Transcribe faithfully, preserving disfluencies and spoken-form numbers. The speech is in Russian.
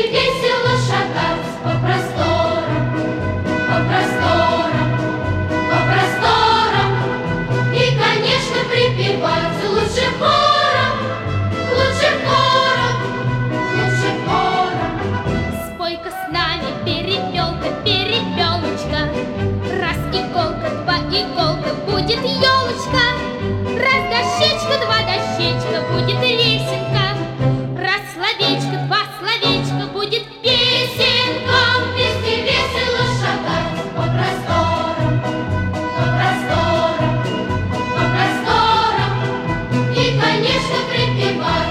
весело шагать по просторам, по просторам, по просторам. И, конечно, припевать лучше хором, лучше хором, лучше хором. Спой-ка с нами, перепелка, перепелочка. Раз иголка, два иголка, будет елочка. Раз дощечка, два дощечка, будет лесенка. Раз словечко, два словечка, будет песенка. Вместе весело шагать по просторам, по просторам, по просторам. И, конечно, припевать